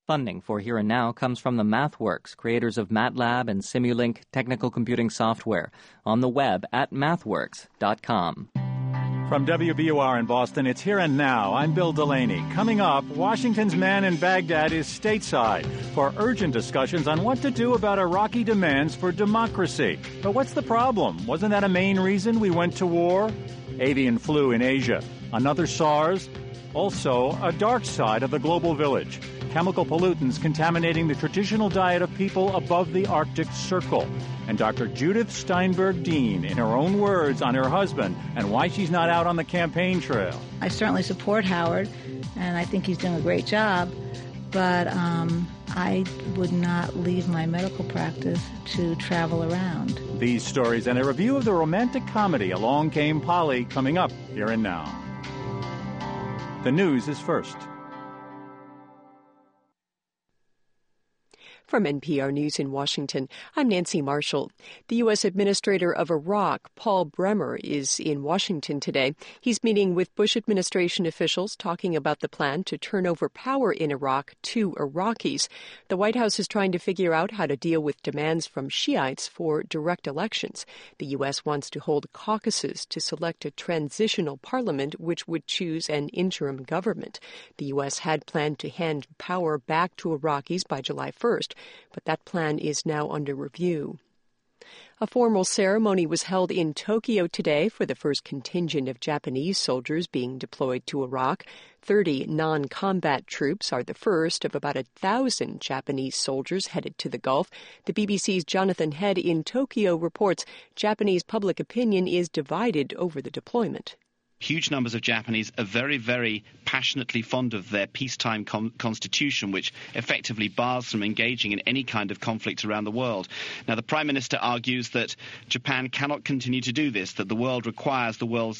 Funding for Here and Now comes from the MathWorks, creators of MATLAB and Simulink technical computing software, on the web at mathworks.com. From WBUR in Boston, it's Here and Now. I'm Bill Delaney. Coming up, Washington's man in Baghdad is stateside for urgent discussions on what to do about Iraqi demands for democracy. But what's the problem? Wasn't that a main reason we went to war? Avian flu in Asia. Another SARS. Also, a dark side of the global village. Chemical pollutants contaminating the traditional diet of people above the Arctic Circle. And Dr. Judith Steinberg Dean, in her own words, on her husband and why she's not out on the campaign trail. I certainly support Howard, and I think he's doing a great job, but I would not leave my medical practice to travel around. These stories and a review of the romantic comedy Along Came Polly coming up Here and Now. The news is first. From NPR News in Washington, I'm Nancy Marshall. The U.S. Administrator of Iraq, Paul Bremer, is in Washington today. He's meeting with Bush administration officials talking about the plan to turn over power in Iraq to Iraqis. The White House is trying to figure out how to deal with demands from Shiites for direct elections. The U.S. wants to hold caucuses to select a transitional parliament which would choose an interim government. The U.S. had planned to hand power back to Iraqis by July 1st. But that plan is now under review. A formal ceremony was held in Tokyo today for the first contingent of Japanese soldiers being deployed to Iraq. 30 non-combat troops are the first of about 1,000 Japanese soldiers headed to the Gulf. The BBC's Jonathan Head in Tokyo reports Japanese public opinion is divided over the deployment. Huge numbers of Japanese are very, very passionately fond of their peacetime constitution, which effectively bars from engaging in any kind of conflict around the world. Now, the Prime Minister argues that Japan cannot continue to do this, that the world requires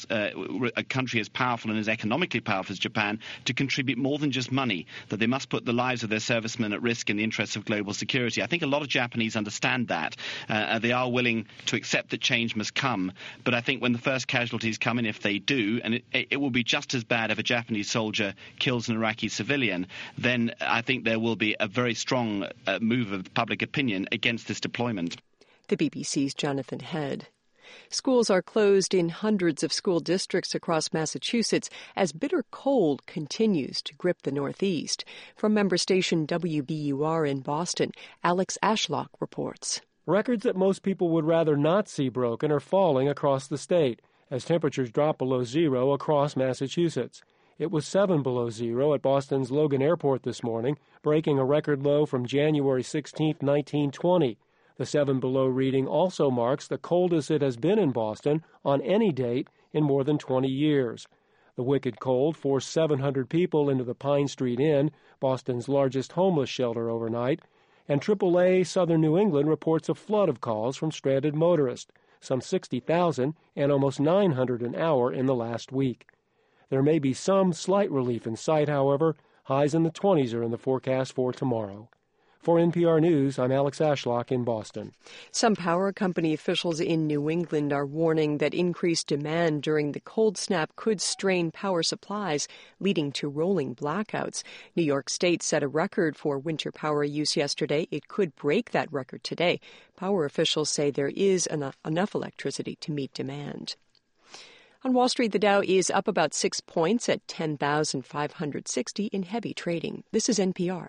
a country as powerful and as economically powerful as Japan to contribute more than just money, that they must put the lives of their servicemen at risk in the interests of global security. I think a lot of Japanese understand that. They are willing to accept that change must come. But I think when the first casualties come in, if they do, and it will be just as bad if a Japanese soldier kills an Iraqi civilian, then I think there will be a very strong move of public opinion against this deployment. The BBC's Jonathan Head. Schools are closed in hundreds of school districts across Massachusetts as bitter cold continues to grip the Northeast. From member station WBUR in Boston, Alex Ashlock reports. Records that most people would rather not see broken are falling across the state as temperatures drop below zero across Massachusetts. It was 7 below zero at Boston's Logan Airport this morning, breaking a record low from January 16, 1920. The 7 below reading also marks the coldest it has been in Boston on any date in more than 20 years. The wicked cold forced 700 people into the Pine Street Inn, Boston's largest homeless shelter overnight, and AAA Southern New England reports a flood of calls from stranded motorists, some 60,000 and almost 900 an hour in the last week. There may be some slight relief in sight, however. Highs in the 20s are in the forecast for tomorrow. For NPR News, I'm Alex Ashlock in Boston. Some power company officials in New England are warning that increased demand during the cold snap could strain power supplies, leading to rolling blackouts. New York State set a record for winter power use yesterday. It could break that record today. Power officials say there is enough electricity to meet demand. On Wall Street, the Dow is up about 6 points at 10,560 in heavy trading. This is NPR.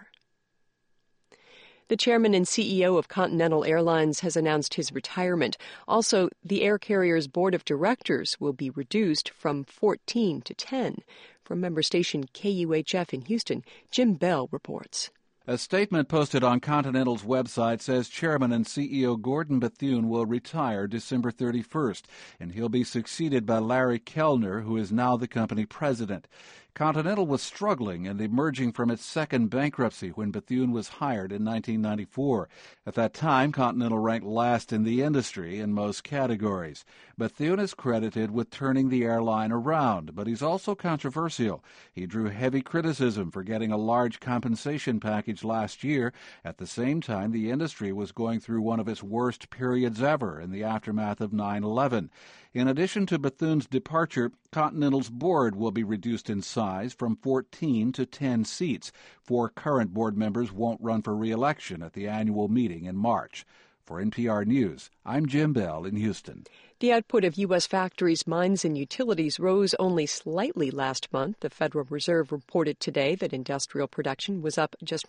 The chairman and CEO of Continental Airlines has announced his retirement. Also, the air carrier's board of directors will be reduced from 14 to 10. From member station KUHF in Houston, Jim Bell reports. A statement posted on Continental's website says Chairman and CEO Gordon Bethune will retire December 31st, and he'll be succeeded by Larry Kellner, who is now the company president. Continental was struggling and emerging from its second bankruptcy when Bethune was hired in 1994. At that time, Continental ranked last in the industry in most categories. Bethune is credited with turning the airline around, but he's also controversial. He drew heavy criticism for getting a large compensation package last year. At the same time, the industry was going through one of its worst periods ever in the aftermath of 9/11. In addition to Bethune's departure, Continental's board will be reduced in size from 14 to 10 seats. 4 current board members won't run for re-election at the annual meeting in March. For NPR News, I'm Jim Bell in Houston. The output of U.S. factories, mines, and utilities rose only slightly last month. The Federal Reserve reported today that industrial production was up just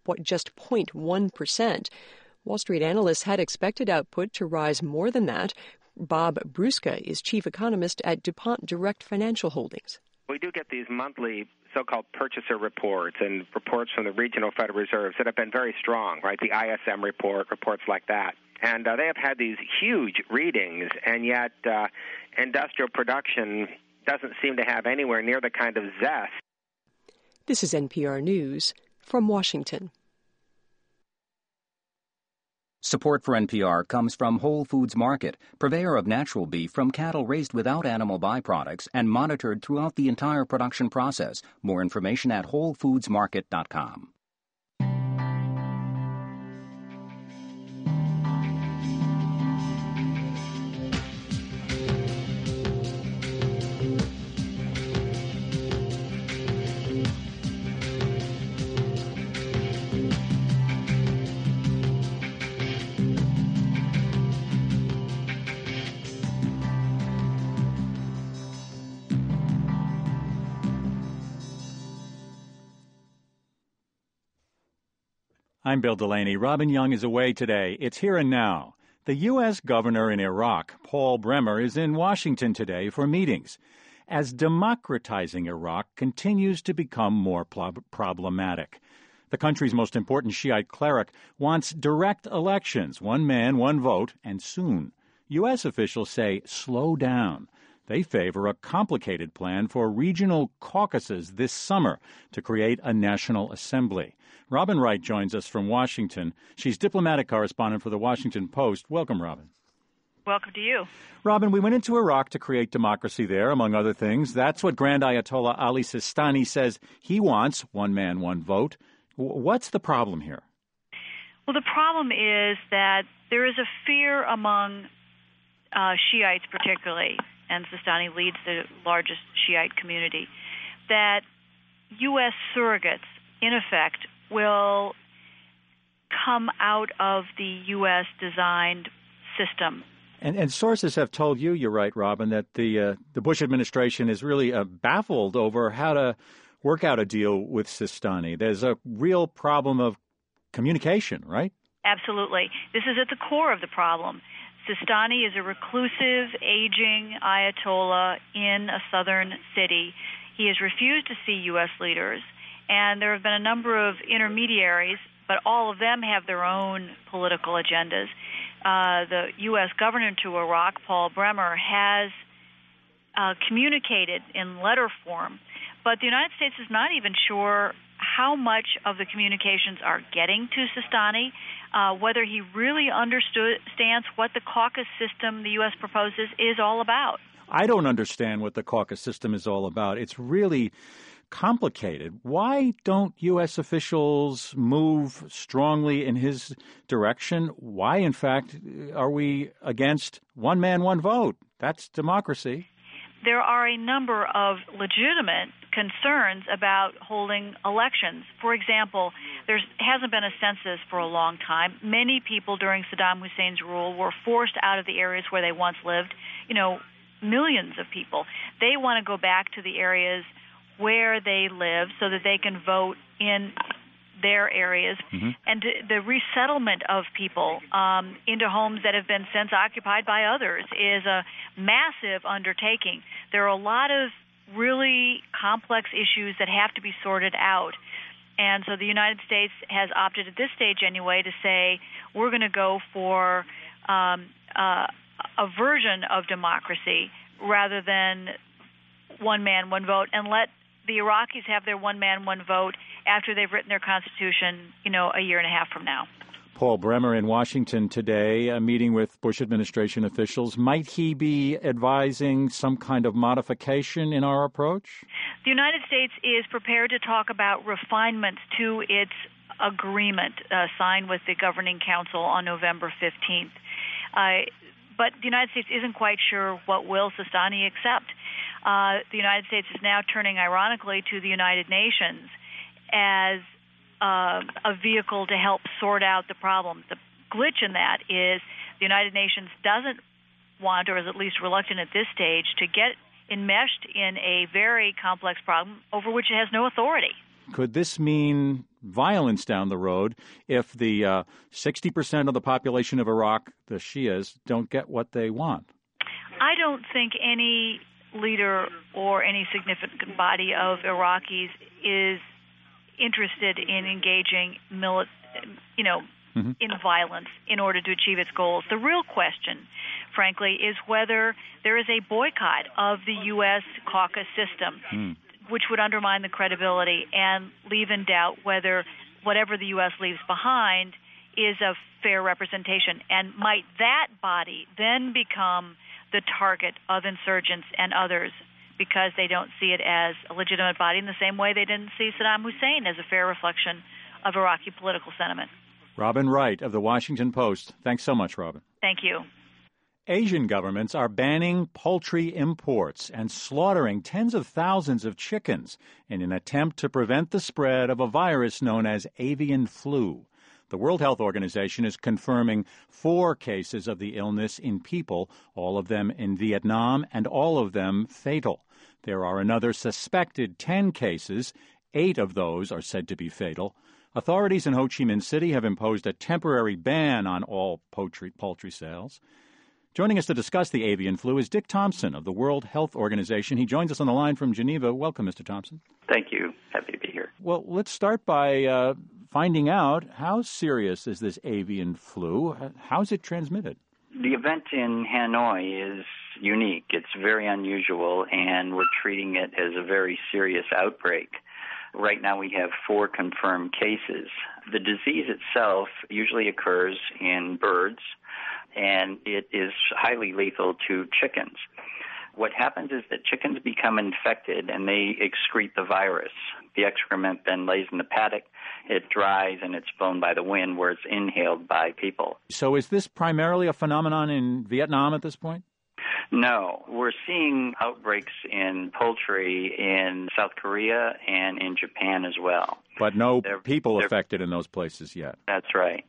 0.1%. Wall Street analysts had expected output to rise more than that. Bob Brusca is chief economist at DuPont Direct Financial Holdings. We do get these monthly so-called purchaser reports and reports from the regional Federal Reserves that have been very strong, right? The ISM report, reports like that. And they have had these huge readings, and yet industrial production doesn't seem to have anywhere near the kind of zest. This is NPR News from Washington. Support for NPR comes from Whole Foods Market, purveyor of natural beef from cattle raised without animal byproducts and monitored throughout the entire production process. More information at WholeFoodsMarket.com. I'm Bill Delaney. Robin Young is away today. It's Here and Now. The U.S. governor in Iraq, Paul Bremer, is in Washington today for meetings, as democratizing Iraq continues to become more problematic. The country's most important Shiite cleric wants direct elections, one man, one vote, and soon. U.S. officials say slow down. They favor a complicated plan for regional caucuses this summer to create a national assembly. Robin Wright joins us from Washington. She's diplomatic correspondent for the Washington Post. Welcome, Robin. Welcome to you. Robin, we went into Iraq to create democracy there, among other things. That's what Grand Ayatollah Ali Sistani says he wants, one man, one vote. What's the problem here? Well, the problem is that there is a fear among Shiites particularly, and Sistani leads the largest Shiite community, that U.S. surrogates, in effect, will come out of the U.S.-designed system. And sources have told you, you're right, Robin, that the Bush administration is really baffled over how to work out a deal with Sistani. There's a real problem of communication, right? Absolutely. This is at the core of the problem. Sistani is a reclusive, aging Ayatollah in a southern city. He has refused to see U.S. leaders, and there have been a number of intermediaries, but all of them have their own political agendas. The U.S. governor to Iraq, Paul Bremer, has communicated in letter form, but the United States is not even sure how much of the communications are getting to Sistani, whether he really understands what the caucus system the U.S. proposes is all about. I don't understand what the caucus system is all about. It's really complicated. Why don't U.S. officials move strongly in his direction? Why, in fact, are we against one man, one vote? That's democracy. There are a number of legitimate concerns about holding elections. For example, there hasn't been a census for a long time. Many people during Saddam Hussein's rule were forced out of the areas where they once lived, millions of people. They want to go back to the areas where they live so that they can vote in their areas. Mm-hmm. And the resettlement of people into homes that have been since occupied by others is a massive undertaking. There are a lot of really complex issues that have to be sorted out. And so the United States has opted at this stage anyway to say we're going to go for a version of democracy rather than one man, one vote, and let the Iraqis have their one man, one vote after they've written their constitution, a year and a half from now. Paul Bremer in Washington today, a meeting with Bush administration officials. Might he be advising some kind of modification in our approach? The United States is prepared to talk about refinements to its agreement signed with the Governing Council on November 15th. but the United States isn't quite sure what will Sistani accept. The United States is now turning, ironically, to the United Nations as a vehicle to help sort out the problems. The glitch in that is the United Nations doesn't want, or is at least reluctant at this stage, to get enmeshed in a very complex problem over which it has no authority. Could this mean violence down the road if the 60% of the population of Iraq, the Shias, don't get what they want? I don't think any leader or any significant body of Iraqis is interested in engaging in violence in order to achieve its goals. The real question, frankly, is whether there is a boycott of the U.S. caucus system, which would undermine the credibility and leave in doubt whether whatever the U.S. leaves behind is a fair representation. And might that body then become the target of insurgents and others because they don't see it as a legitimate body in the same way they didn't see Saddam Hussein as a fair reflection of Iraqi political sentiment. Robin Wright of The Washington Post. Thanks so much, Robin. Thank you. Asian governments are banning poultry imports and slaughtering tens of thousands of chickens in an attempt to prevent the spread of a virus known as avian flu. The World Health Organization is confirming 4 cases of the illness in people, all of them in Vietnam and all of them fatal. There are another suspected 10 cases. 8 of those are said to be fatal. Authorities in Ho Chi Minh City have imposed a temporary ban on all poultry sales. Joining us to discuss the avian flu is Dick Thompson of the World Health Organization. He joins us on the line from Geneva. Welcome, Mr. Thompson. Thank you. Happy to be here. Well, let's start by finding out, how serious is this avian flu? How is it transmitted? The event in Hanoi is unique. It's very unusual, and we're treating it as a very serious outbreak. Right now we have 4 confirmed cases. The disease itself usually occurs in birds, and it is highly lethal to chickens. What happens is that chickens become infected and they excrete the virus. The excrement then lays in the paddock, it dries, and it's blown by the wind where it's inhaled by people. So is this primarily a phenomenon in Vietnam at this point? No. We're seeing outbreaks in poultry in South Korea and in Japan as well. But no people affected in those places yet. That's right.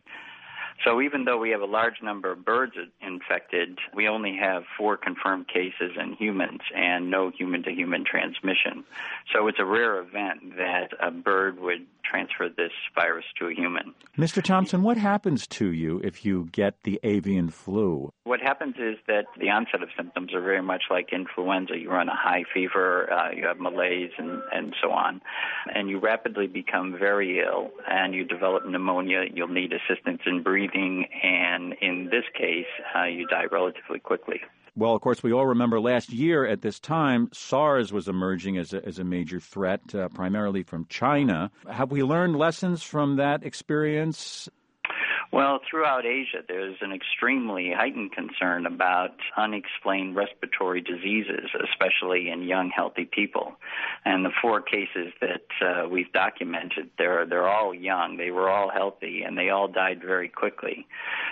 So even though we have a large number of birds infected, we only have 4 confirmed cases in humans and no human-to-human transmission. So it's a rare event that a bird would transfer this virus to a human. Mr. Thompson, what happens to you if you get the avian flu? What happens is that the onset of symptoms are very much like influenza. You run a high fever, you have malaise, and so on. And you rapidly become very ill, and you develop pneumonia. You'll need assistance in breathing, and in this case, you die relatively quickly. Well, of course, we all remember last year at this time, SARS was emerging as a major threat, primarily from China. Have we learned lessons from that experience? Well, throughout Asia, there's an extremely heightened concern about unexplained respiratory diseases, especially in young, healthy people. And the 4 cases that we've documented, they're all young, they were all healthy, and they all died very quickly.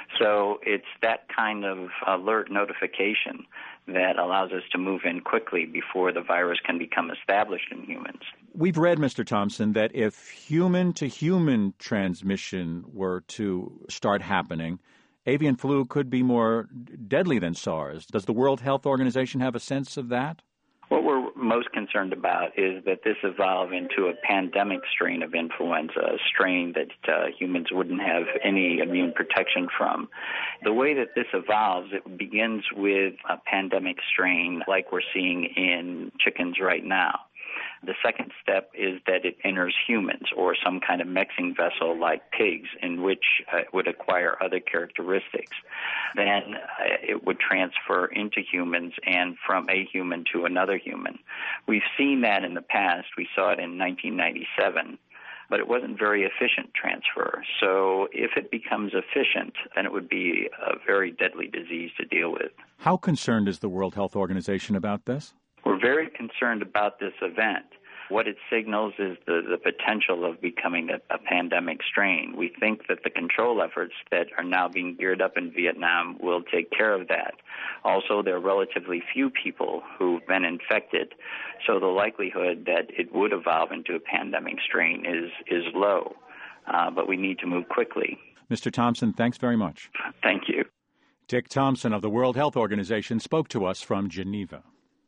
So it's that kind of alert notification that allows us to move in quickly before the virus can become established in humans. We've read, Mr. Thompson, that if human-to-human transmission were to start happening, avian flu could be more deadly than SARS. Does the World Health Organization have a sense of that? What we're most concerned about is that this evolve into a pandemic strain of influenza, a strain that humans wouldn't have any immune protection from. The way that this evolves, it begins with a pandemic strain like we're seeing in chickens right now. The second step is that it enters humans or some kind of mixing vessel like pigs in which it would acquire other characteristics. Then it would transfer into humans and from a human to another human. We've seen that in the past. We saw it in 1997. But it wasn't very efficient transfer. So if it becomes efficient, then it would be a very deadly disease to deal with. How concerned is the World Health Organization about this? We're very concerned about this event. What it signals is the potential of becoming a pandemic strain. We think that the control efforts that are now being geared up in Vietnam will take care of that. Also, there are relatively few people who've been infected, so the likelihood that it would evolve into a pandemic strain is low. But we need to move quickly. Mr. Thompson, thanks very much. Thank you. Dick Thompson of the World Health Organization spoke to us from Geneva.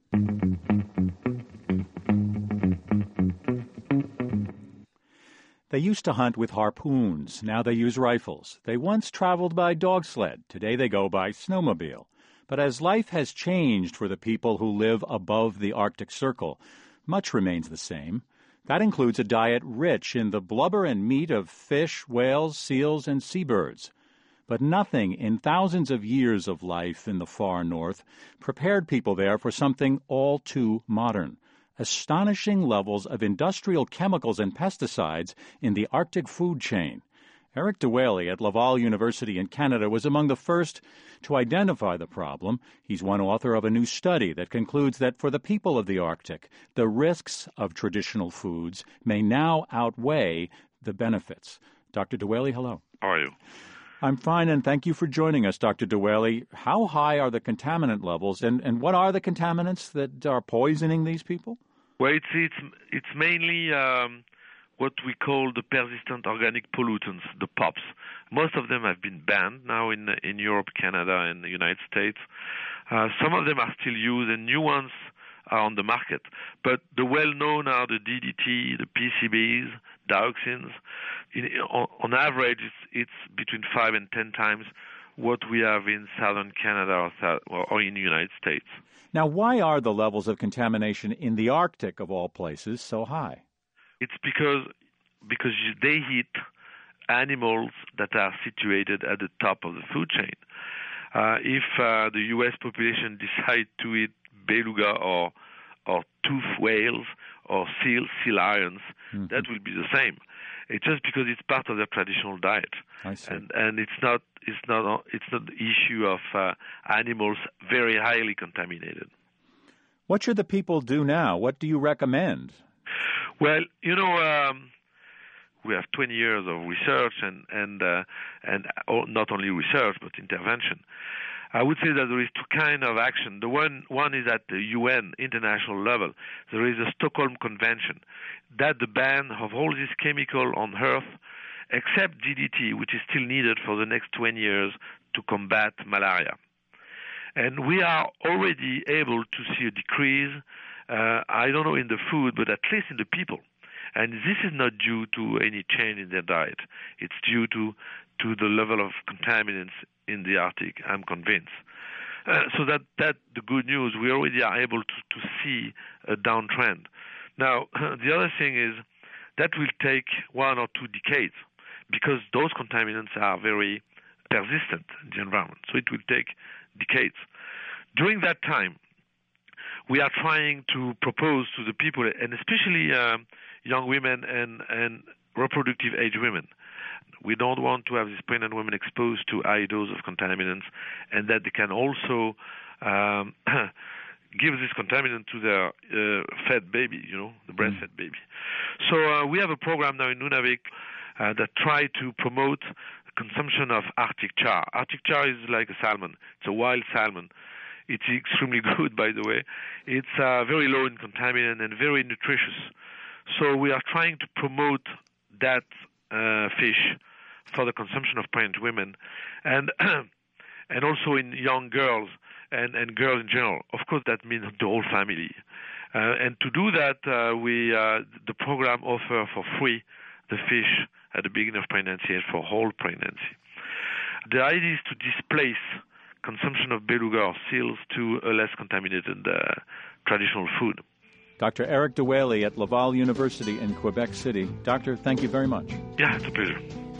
They used to hunt with harpoons. Now they use rifles. They once traveled by dog sled. Today they go by snowmobile. But as life has changed for the people who live above the Arctic Circle, much remains the same. That includes a diet rich in the blubber and meat of fish, whales, seals, and seabirds. But nothing in thousands of years of life in the far north prepared people there for something all too modern: astonishing levels of industrial chemicals and pesticides in the Arctic food chain. Eric Dewaley at Laval University in Canada was among the first to identify the problem. He's one author of a new study that concludes that for the people of the Arctic, the risks of traditional foods may now outweigh the benefits. Dr. Dewaley, hello. How are you? I'm fine, and thank you for joining us, Dr. Dewaley. How high are the contaminant levels, and what are the contaminants that are poisoning these people? Well, it's mainly what we call the persistent organic pollutants, the POPs. Most of them have been banned now in Europe, Canada, and the United States. Some of them are still used, and new ones are on the market. But the well-known are the DDT, the PCBs, dioxins. On average, it's between 5 and 10 times what we have in southern Canada or in the United States. Now, why are the levels of contamination in the Arctic, of all places, so high? It's because they eat animals that are situated at the top of the food chain. If the U.S. population decide to eat beluga or toothed whales or sea lions, that will be the same. It's just because it's part of their traditional diet. I see. And it's not the issue of animals very highly contaminated. What should the people do now? What do you recommend? Well, we have 20 years of research and not only research but intervention. I would say that there is two kinds of action. The one is at the UN international level. There is a Stockholm Convention that the ban of all these chemicals on Earth, except DDT, which is still needed for the next 20 years to combat malaria. And we are already able to see a decrease, I don't know in the food, but at least in the people. And this is not due to any change in their diet. It's due to the level of contaminants in the Arctic, I'm convinced. So that the good news, we already are able to see a downtrend. Now, the other thing is that will take 1 or 2 decades because those contaminants are very persistent in the environment. So it will take decades. During that time, we are trying to propose to the people, and especially young women and reproductive age women. We don't want to have these pregnant women exposed to high dose of contaminants, and that they can also give this contaminant to their fed baby, the breastfed baby. So we have a program now in Nunavik that try to promote consumption of Arctic char. Arctic char is like a salmon. It's a wild salmon. It's extremely good, by the way. It's very low in contaminant and very nutritious. So we are trying to promote that fish for the consumption of pregnant women and also in young girls and girls in general. Of course, that means the whole family. And to do that, the program offers for free the fish at the beginning of pregnancy and for whole pregnancy. The idea is to displace consumption of beluga or seals to a less contaminated traditional food. Dr. Eric Dewaley at Laval University in Quebec City. Doctor, thank you very much. Yeah, it's a pleasure.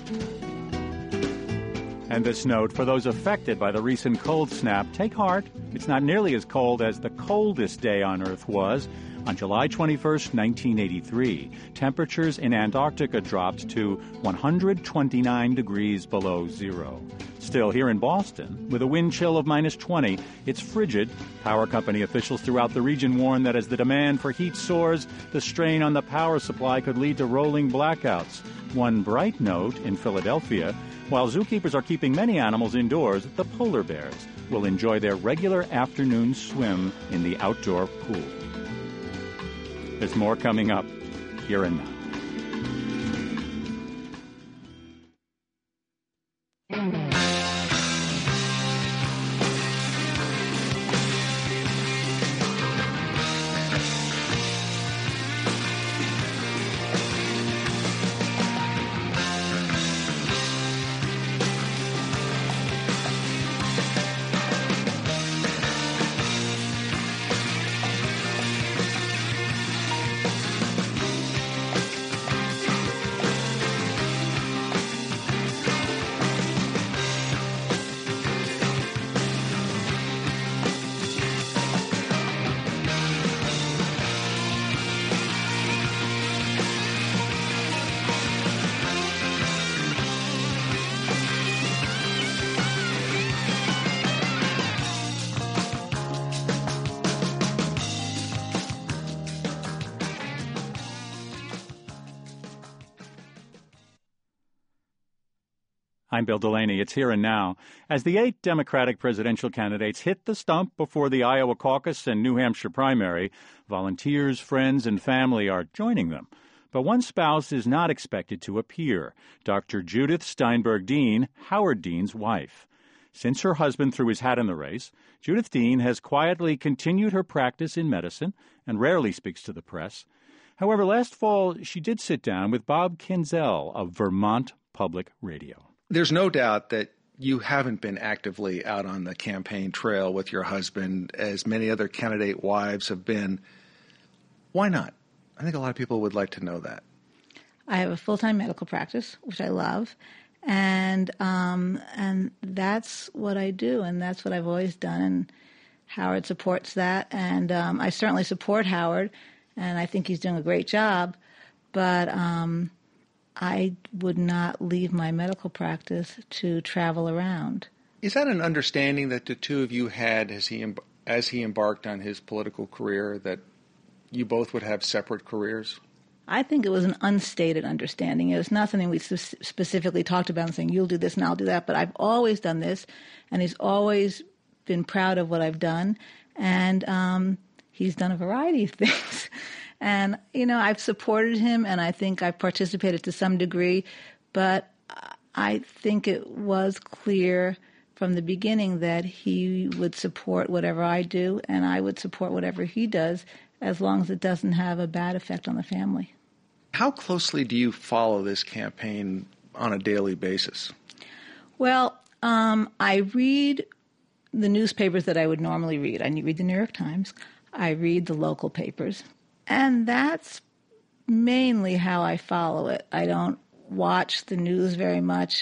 And this note, for those affected by the recent cold snap, take heart. It's not nearly as cold as the coldest day on Earth was. On July 21, 1983, temperatures in Antarctica dropped to 129 degrees below zero. Still, here in Boston, with a wind chill of minus 20, it's frigid. Power company officials throughout the region warn that as the demand for heat soars, the strain on the power supply could lead to rolling blackouts. One bright note in Philadelphia, while zookeepers are keeping many animals indoors, the polar bears will enjoy their regular afternoon swim in the outdoor pool. There's more coming up here and now. I'm Bill Delaney. It's Here and Now. As the 8 Democratic presidential candidates hit the stump before the Iowa caucus and New Hampshire primary, volunteers, friends, and family are joining them. But one spouse is not expected to appear, Dr. Judith Steinberg Dean, Howard Dean's wife. Since her husband threw his hat in the race, Judith Dean has quietly continued her practice in medicine and rarely speaks to the press. However, last fall, she did sit down with Bob Kinzel of Vermont Public Radio. There's no doubt that you haven't been actively out on the campaign trail with your husband as many other candidate wives have been. Why not? I think a lot of people would like to know that. I have a full-time medical practice, which I love, and that's what I do, and that's what I've always done, and Howard supports that, and I certainly support Howard, and I think he's doing a great job, but I would not leave my medical practice to travel around. Is that an understanding that the two of you had as he embarked on his political career, that you both would have separate careers? I think it was an unstated understanding. It was not something we specifically talked about and saying, you'll do this and I'll do that, but I've always done this, and he's always been proud of what I've done, and he's done a variety of things. And, you know, I've supported him, and I think I've participated to some degree, but I think it was clear from the beginning that he would support whatever I do, and I would support whatever he does, as long as it doesn't have a bad effect on the family. How closely do you follow this campaign on a daily basis? Well, I read the newspapers that I would normally read. I read the New York Times. I read the local papers. And that's mainly how I follow it. I don't watch the news very much.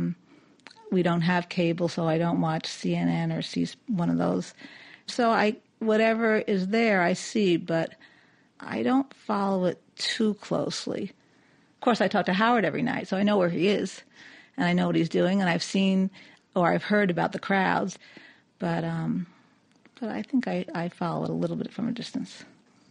We don't have cable, so I don't watch CNN or see one of those. So whatever is there, I see, but I don't follow it too closely. Of course, I talk to Howard every night, so I know where he is, and I know what he's doing, and I've seen or I've heard about the crowds, but I think I follow it a little bit from a distance.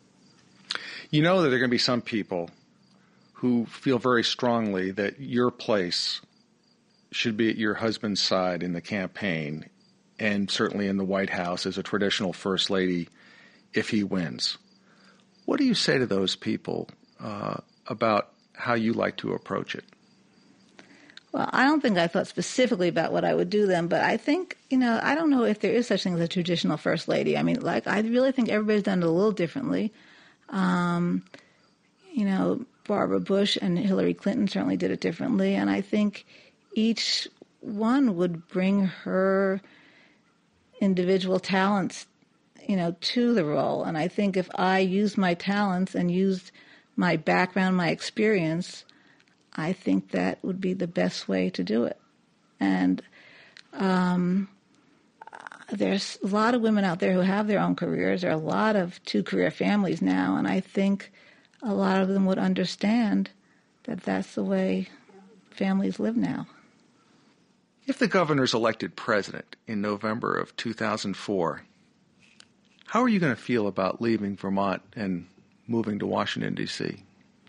You know that there are going to be some people who feel very strongly that your place should be at your husband's side in the campaign, and certainly in the White House as a traditional first lady if he wins. What do you say to those people about how you like to approach it? Well, I don't think I thought specifically about what I would do then, but I think, I don't know if there is such thing as a traditional first lady. I mean, I really think everybody's done it a little differently. Barbara Bush and Hillary Clinton certainly did it differently, and I think each one would bring her individual talents, to the role. And I think if I used my talents and used my background, my experience, I think that would be the best way to do it. And there's a lot of women out there who have their own careers. There are a lot of two-career families now, and I think a lot of them would understand that that's the way families live now. If the governor's elected president in November of 2004, how are you going to feel about leaving Vermont and moving to Washington, D.C.?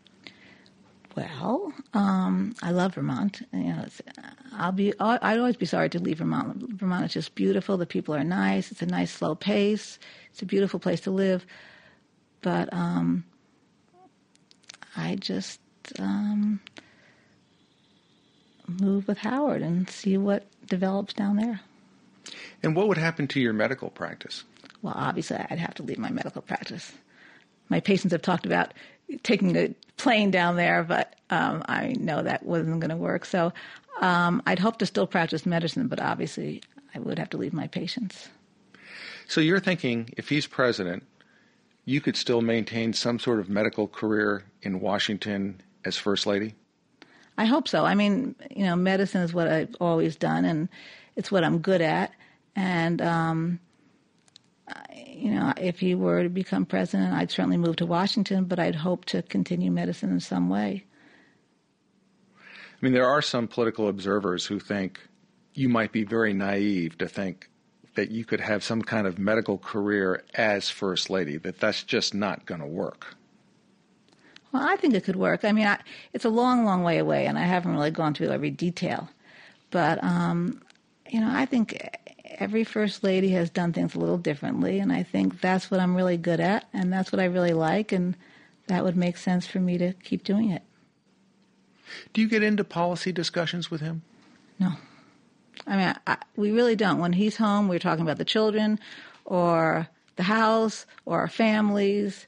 Well, I love Vermont. I'd always be sorry to leave Vermont. Vermont is just beautiful. The people are nice. It's a nice, slow pace. It's a beautiful place to live. But I just move with Howard and see what develops down there. And what would happen to your medical practice? Well, obviously, I'd have to leave my medical practice. My patients have talked about taking a plane down there, but I know that wasn't going to work. So I'd hope to still practice medicine, but obviously I would have to leave my patients. So you're thinking if he's president, you could still maintain some sort of medical career in Washington as First Lady? I hope so. I mean, medicine is what I've always done, and it's what I'm good at. And if he were to become president, I'd certainly move to Washington, but I'd hope to continue medicine in some way. I mean, there are some political observers who think you might be very naive to think that you could have some kind of medical career as First Lady, that that's just not going to work. Well, I think it could work. I mean, it's a long, long way away, and I haven't really gone through every detail. But, I think every First Lady has done things a little differently, and I think that's what I'm really good at, and that's what I really like, and that would make sense for me to keep doing it. Do you get into policy discussions with him? No. I mean, we really don't. When he's home, we're talking about the children or the house or our families.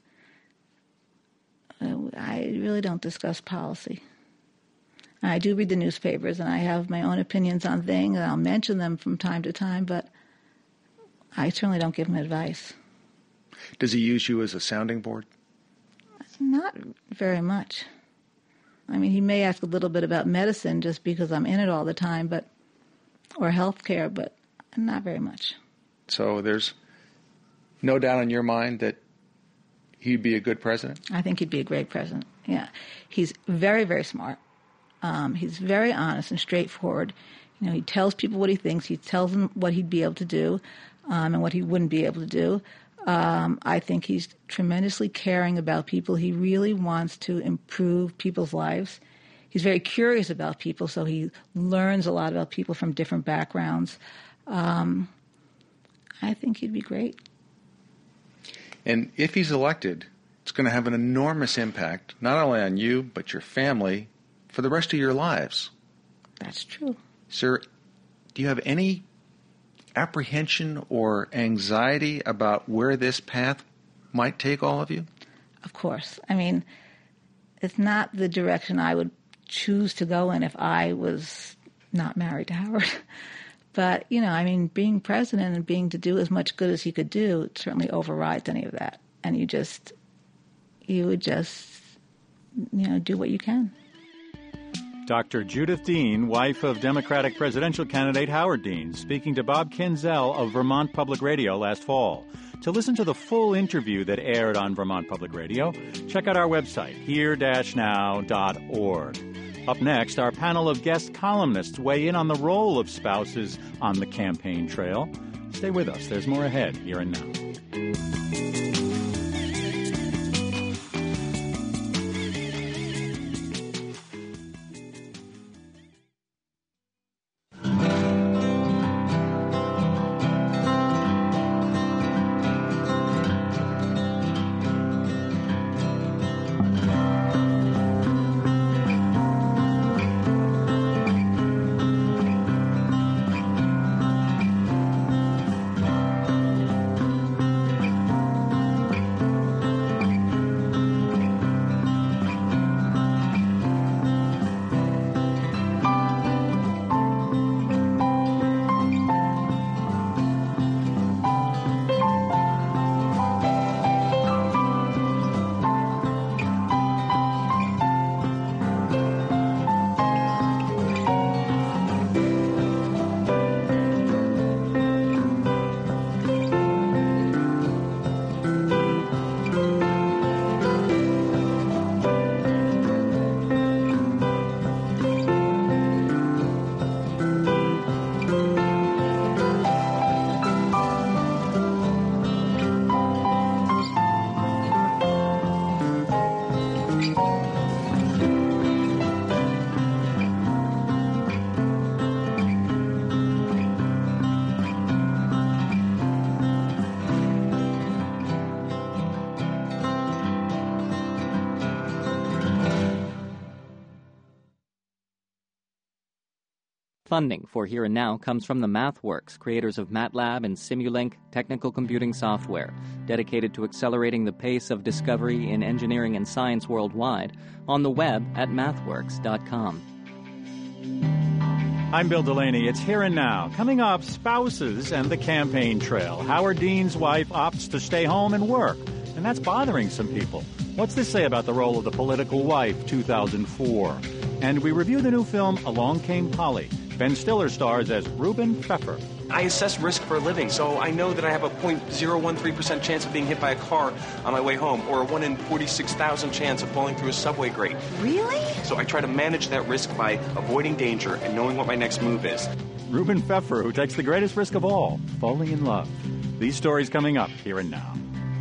I really don't discuss policy. I do read the newspapers, and I have my own opinions on things, and I'll mention them from time to time, but I certainly don't give him advice. Does he use you as a sounding board? Not very much. I mean, he may ask a little bit about medicine just because I'm in it all the time, or healthcare, but not very much. So there's no doubt in your mind that he'd be a good president? I think he'd be a great president, yeah. He's very, very smart. He's very honest and straightforward. He tells people what he thinks. He tells them what he'd be able to do and what he wouldn't be able to do. I think he's tremendously caring about people. He really wants to improve people's lives. He's very curious about people, so he learns a lot about people from different backgrounds. I think he'd be great. And if he's elected, it's going to have an enormous impact, not only on you, but your family, for the rest of your lives. That's true. Sir, do you have any apprehension or anxiety about where this path might take all of you? Of course. I mean, it's not the direction I would choose to go in if I was not married to Howard. But, being president and being to do as much good as he could do certainly overrides any of that. And you would just do what you can. Dr. Judith Dean, wife of Democratic presidential candidate Howard Dean, speaking to Bob Kinzel of Vermont Public Radio last fall. To listen to the full interview that aired on Vermont Public Radio, check out our website, here-now.org. Up next, our panel of guest columnists weigh in on the role of spouses on the campaign trail. Stay with us. There's more ahead, Here and Now. Funding for Here and Now comes from the MathWorks, creators of MATLAB and Simulink technical computing software, dedicated to accelerating the pace of discovery in engineering and science worldwide, on the web at mathworks.com. I'm Bill Delaney. It's Here and Now. Coming up, spouses and the campaign trail. Howard Dean's wife opts to stay home and work, and that's bothering some people. What's this say about the role of the political wife, 2004? And we review the new film, Along Came Polly. Ben Stiller stars as Ruben Pfeffer. I assess risk for a living, so I know that I have a 0.013% chance of being hit by a car on my way home, or a 1 in 46,000 chance of falling through a subway grate. Really? So I try to manage that risk by avoiding danger and knowing what my next move is. Ruben Pfeffer, who takes the greatest risk of all, falling in love. These stories coming up Here and Now.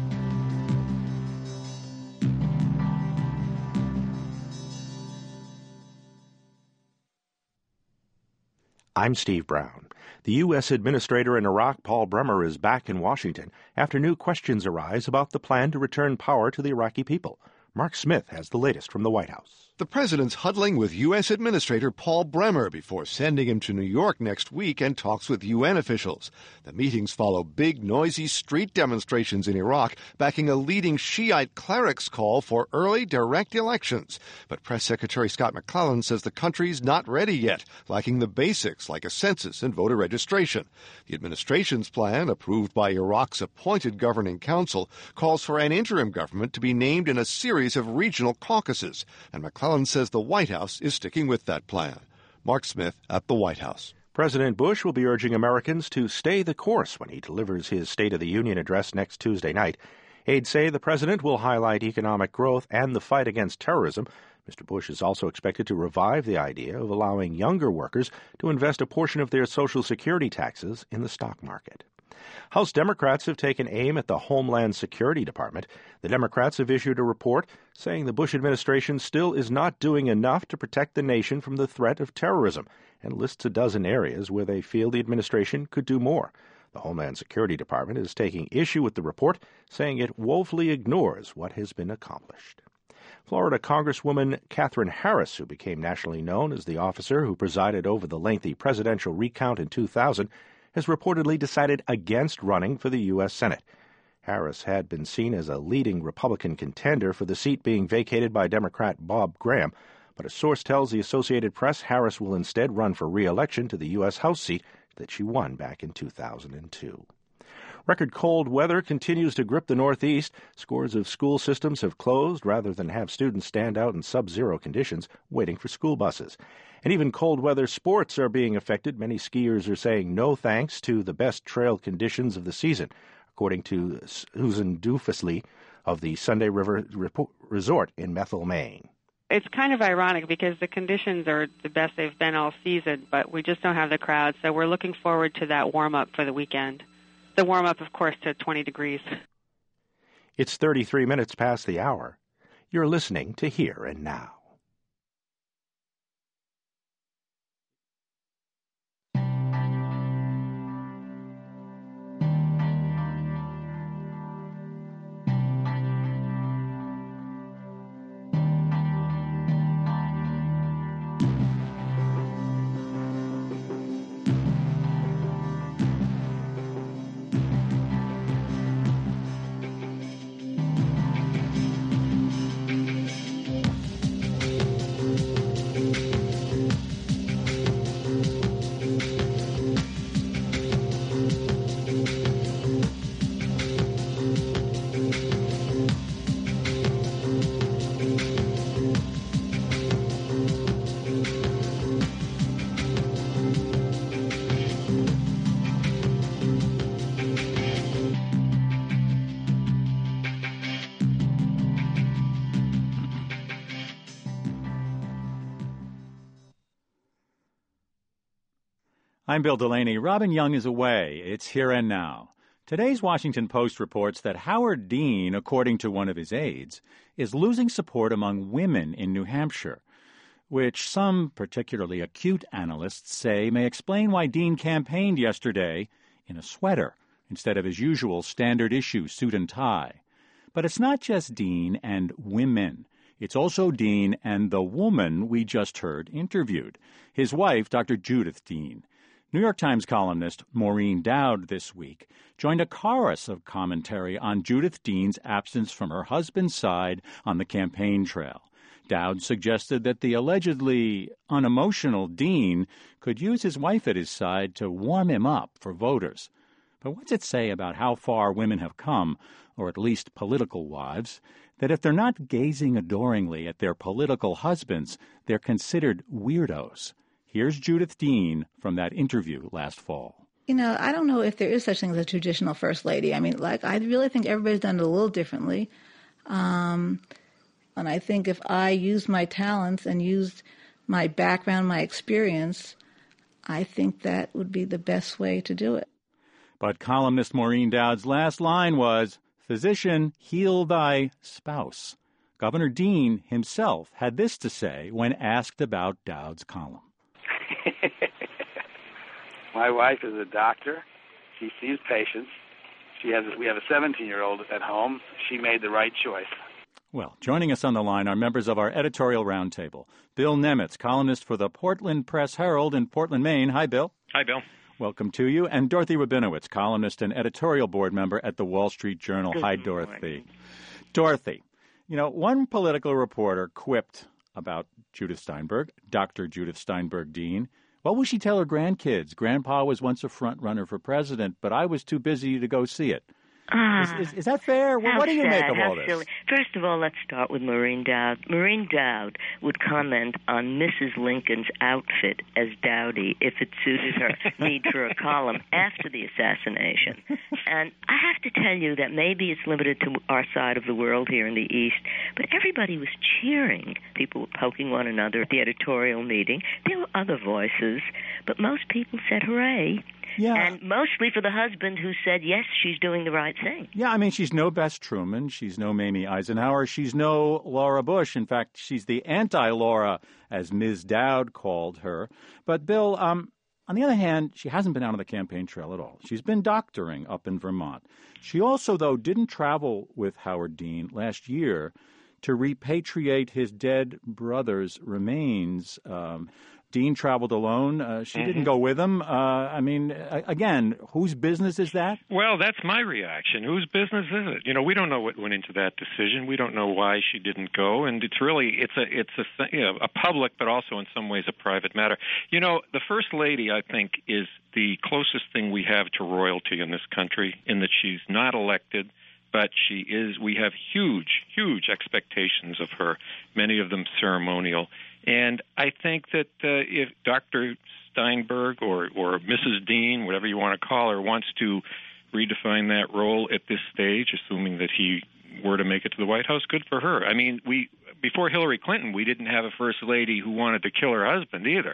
I'm Steve Brown. The U.S. Administrator in Iraq, Paul Bremer, is back in Washington after new questions arise about the plan to return power to the Iraqi people. Mark Smith has the latest from the White House. The president's huddling with U.S. Administrator Paul Bremer before sending him to New York next week and talks with UN officials. The meetings follow big, noisy street demonstrations in Iraq backing a leading Shiite cleric's call for early, direct elections. But Press Secretary Scott McClellan says the country's not ready yet, lacking the basics like a census and voter registration. The administration's plan, approved by Iraq's appointed governing council, calls for an interim government to be named in a series of regional caucuses, and McClellan says the White House is sticking with that plan. Mark Smith at the White House. President Bush will be urging Americans to stay the course when he delivers his State of the Union address next Tuesday night. Aides say the president will highlight economic growth and the fight against terrorism. Mr. Bush is also expected to revive the idea of allowing younger workers to invest a portion of their Social Security taxes in the stock market. House Democrats have taken aim at the Homeland Security Department. The Democrats have issued a report saying the Bush administration still is not doing enough to protect the nation from the threat of terrorism, and lists a dozen areas where they feel the administration could do more. The Homeland Security Department is taking issue with the report, saying it woefully ignores what has been accomplished. Florida Congresswoman Katherine Harris, who became nationally known as the officer who presided over the lengthy presidential recount in 2000, has reportedly decided against running for the U.S. Senate. Harris had been seen as a leading Republican contender for the seat being vacated by Democrat Bob Graham, but a source tells the Associated Press Harris will instead run for re-election to the U.S. House seat that she won back in 2002. Record cold weather continues to grip the Northeast. Scores of school systems have closed rather than have students stand out in sub-zero conditions waiting for school buses. And even cold weather sports are being affected. Many skiers are saying no thanks to the best trail conditions of the season, according to Susan Dufesley of the Sunday River Resort in Bethel, Maine. It's kind of ironic because the conditions are the best they've been all season, but we just don't have the crowd, so we're looking forward to that warm-up for the weekend. The warm-up, of course, to 20 degrees. It's 33 minutes past the hour. You're listening to Here and Now. I'm Bill Delaney. Robin Young is away. It's Here and Now. Today's Washington Post reports that Howard Dean, according to one of his aides, is losing support among women in New Hampshire, which some particularly acute analysts say may explain why Dean campaigned yesterday in a sweater instead of his usual standard issue suit and tie. But it's not just Dean and women. It's also Dean and the woman we just heard interviewed, his wife, Dr. Judith Dean. New York Times columnist Maureen Dowd this week joined a chorus of commentary on Judith Dean's absence from her husband's side on the campaign trail. Dowd suggested that the allegedly unemotional Dean could use his wife at his side to warm him up for voters. But what's it say about how far women have come, or at least political wives, that if they're not gazing adoringly at their political husbands, they're considered weirdos? Here's Judith Dean from that interview last fall. I don't know if there is such thing as a traditional first lady. I really think everybody's done it a little differently. And I think if I used my talents and used my background, my experience, I think that would be the best way to do it. But columnist Maureen Dowd's last line was, "Physician, heal thy spouse." Governor Dean himself had this to say when asked about Dowd's column. My wife is a doctor. She sees patients. We have a 17-year-old at home. She made the right choice. Well, joining us on the line are members of our editorial roundtable. Bill Nemitz, columnist for the Portland Press-Herald in Portland, Maine. Hi, Bill. Hi, Bill. Welcome to you. And Dorothy Rabinowitz, columnist and editorial board member at the Wall Street Journal. Good Hi, morning. Dorothy. Dorothy, one political reporter quipped about Judith Steinberg, Dr. Judith Steinberg Dean. What will she tell her grandkids? Grandpa was once a front runner for president, but I was too busy to go see it. Is that fair? What do you make of all this? Silly. First of all, let's start with Maureen Dowd. Maureen Dowd would comment on Mrs. Lincoln's outfit as dowdy if it suited her need for a column after the assassination. And I have to tell you that maybe it's limited to our side of the world here in the East, but everybody was cheering. People were poking one another at the editorial meeting. There were other voices, but most people said hooray. Yeah. And mostly for the husband who said, yes, she's doing the right thing. Yeah, she's no Bess Truman. She's no Mamie Eisenhower. She's no Laura Bush. In fact, she's the anti-Laura, as Ms. Dowd called her. But, Bill, on the other hand, she hasn't been out on the campaign trail at all. She's been doctoring up in Vermont. She also, though, didn't travel with Howard Dean last year to repatriate his dead brother's remains. Dean traveled alone. She didn't go with him. Again, whose business is that? Well, that's my reaction. Whose business is it? We don't know what went into that decision. We don't know why she didn't go, and it's a public, but also in some ways a private matter. The First Lady, I think, is the closest thing we have to royalty in this country, in that she's not elected, but she is. We have huge, huge expectations of her, many of them ceremonial. And I think that if Dr. Steinberg or Mrs. Dean, whatever you want to call her, wants to redefine that role at this stage, assuming that he were to make it to the White House, good for her. Before Hillary Clinton, we didn't have a first lady who wanted to kill her husband either,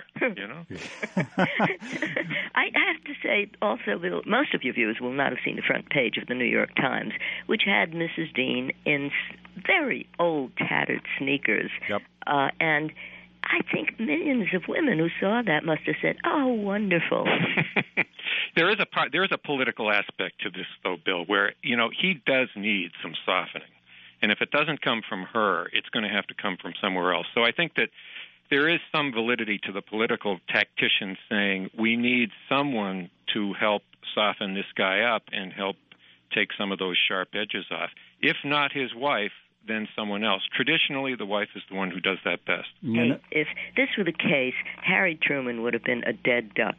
I have to say also, Bill, most of your viewers will not have seen the front page of the New York Times, which had Mrs. Dean in very old, tattered sneakers. Yep. And I think millions of women who saw that must have said, "Oh, wonderful." There is a political aspect to this, though, Bill, where he does need some softening, and if it doesn't come from her, it's going to have to come from somewhere else. So I think that there is some validity to the political tacticians saying we need someone to help soften this guy up and help take some of those sharp edges off. If not his wife, then someone else. Traditionally, the wife is the one who does that best. Hey, if this were the case, Harry Truman would have been a dead duck.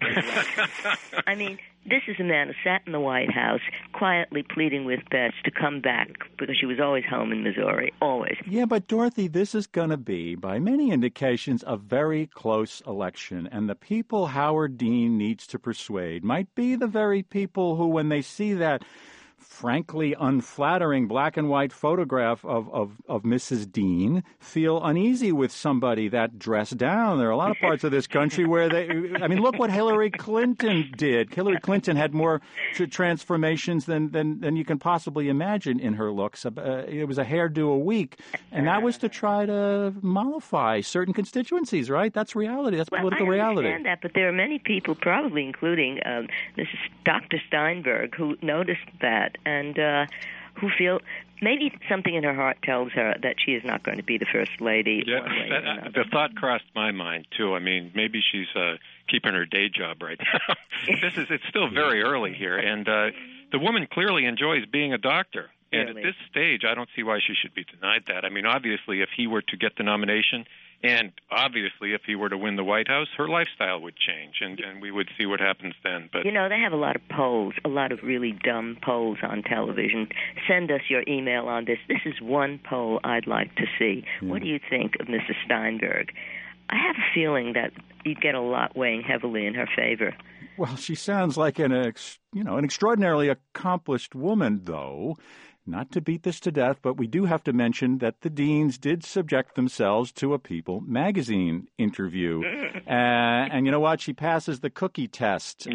This is a man who sat in the White House quietly pleading with Bess to come back because she was always home in Missouri, always. Yeah, but Dorothy, this is going to be, by many indications, a very close election. And the people Howard Dean needs to persuade might be the very people who, when they see that frankly unflattering black and white photograph of Mrs. Dean, feel uneasy with somebody that dressed down. There are a lot of parts of this country where look what Hillary Clinton did. Hillary Clinton had more transformations than you can possibly imagine in her looks. It was a hairdo a week, and that was to try to mollify certain constituencies, right? That's reality. That's political reality. I understand that, but there are many people, probably including Dr. Steinberg, who noticed that and who feel maybe something in her heart tells her that she is not going to be the first lady. Yeah, the thought crossed my mind too. I mean, maybe she's keeping her day job right now. It's still very early here, and the woman clearly enjoys being a doctor. And at this stage, I don't see why she should be denied that. I mean, obviously, if he were to get the nomination, and obviously, if he were to win the White House, her lifestyle would change, and we would see what happens then. But you know, they have a lot of polls, a lot of really dumb polls on television. Send us your email on this. This is one poll I'd like to see. What do you think of Mrs. Steinberg? I have a feeling that you'd get a lot weighing heavily in her favor. Well, she sounds like an extraordinarily accomplished woman, though. Not to beat this to death, but we do have to mention that the deans did subject themselves to a People magazine interview. And you know what? She passes the cookie test.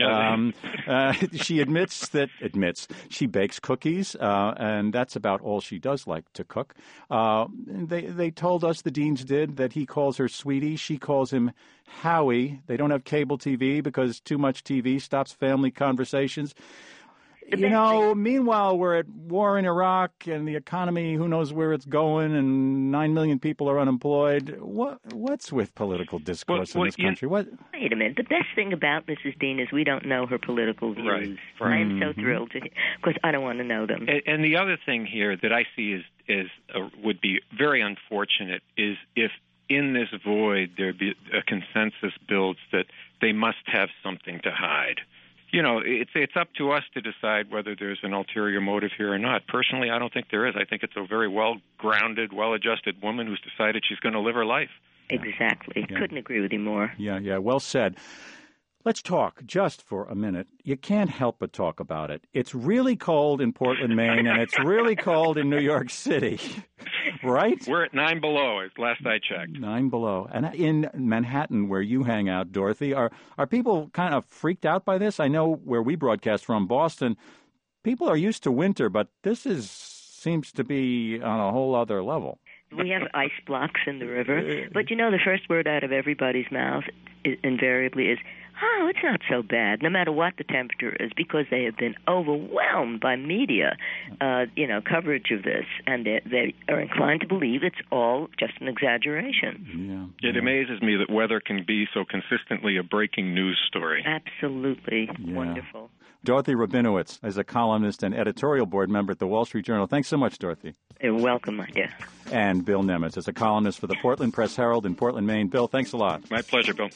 She admits she bakes cookies, and that's about all she does like to cook. They told us, the deans did, that he calls her sweetie. She calls him Howie. They don't have cable TV because too much TV stops family conversations. You know, meanwhile, we're at war in Iraq, and the economy, who knows where it's going, and 9 million people are unemployed. What's with political discourse in this country? Wait a minute. The best thing about Mrs. Dean is we don't know her political views. Right. I am so thrilled to hear, because I don't want to know them. And the other thing here that I see would be very unfortunate is if in this void there be a consensus builds that they must have something to hide. You know, it's up to us to decide whether there's an ulterior motive here or not. Personally, I don't think there is. I think it's a very well-grounded, well-adjusted woman who's decided she's going to live her life. Exactly. Yeah. Couldn't agree with you more. Yeah, well said. Let's talk just for a minute. You can't help but talk about it. It's really cold in Portland, Maine, and it's really cold in New York City, right? We're at 9 below, last I checked. 9 below. And in Manhattan, where you hang out, Dorothy, are people kind of freaked out by this? I know where we broadcast from, Boston, people are used to winter, but this seems to be on a whole other level. We have ice blocks in the river, but you know the first word out of everybody's mouth invariably is, oh, it's not so bad, no matter what the temperature is, because they have been overwhelmed by media, coverage of this, and they are inclined to believe it's all just an exaggeration. It amazes me that weather can be so consistently a breaking news story. Absolutely. Wonderful. Dorothy Rabinowitz is a columnist and editorial board member at the Wall Street Journal. Thanks so much, Dorothy. You're welcome, my dear. And Bill Nemitz is a columnist for the Portland Press Herald in Portland, Maine. Bill, thanks a lot. My pleasure, Bill.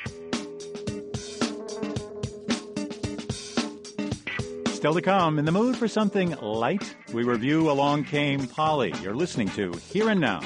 Still to come, in the mood for something light, we review Along Came Polly. You're listening to Here and Now.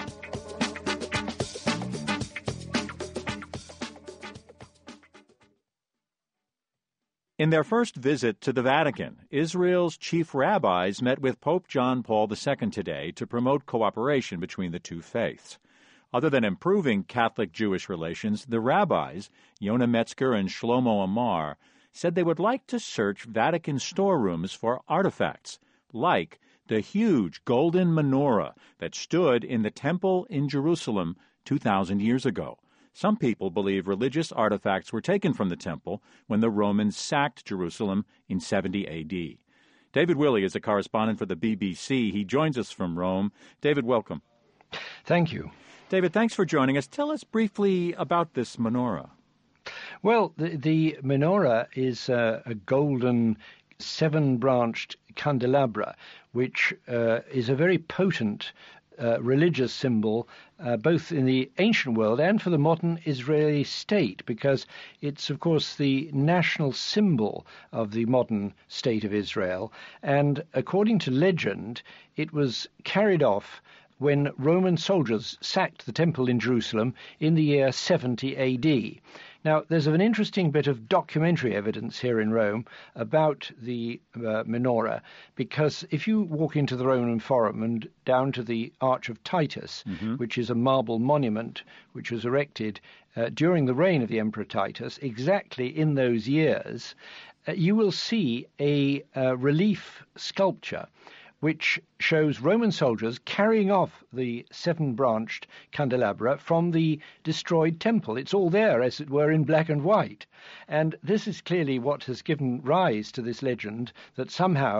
In their first visit to the Vatican, Israel's chief rabbis met with Pope John Paul II today to promote cooperation between the two faiths. Other than improving Catholic-Jewish relations, the rabbis, Yonah Metzger and Shlomo Amar, said they would like to search Vatican storerooms for artifacts, like the huge golden menorah that stood in the temple in Jerusalem 2,000 years ago. Some people believe religious artifacts were taken from the temple when the Romans sacked Jerusalem in 70 A.D. David Willey is a correspondent for the BBC. He joins us from Rome. David, welcome. Thank you. David, thanks for joining us. Tell us briefly about this menorah. Well, the menorah is a golden seven-branched candelabra, which is a very potent religious symbol, both in the ancient world and for the modern Israeli state, because it's, of course, the national symbol of the modern state of Israel. And according to legend, it was carried off when Roman soldiers sacked the temple in Jerusalem in the year 70 A.D. Now, there's an interesting bit of documentary evidence here in Rome about the menorah, because if you walk into the Roman Forum and down to the Arch of Titus, which is a marble monument which was erected during the reign of the Emperor Titus, exactly in those years, you will see a relief sculpture which shows Roman soldiers carrying off the seven-branched candelabra from the destroyed temple. It's all there, as it were, in black and white. And this is clearly what has given rise to this legend that somehow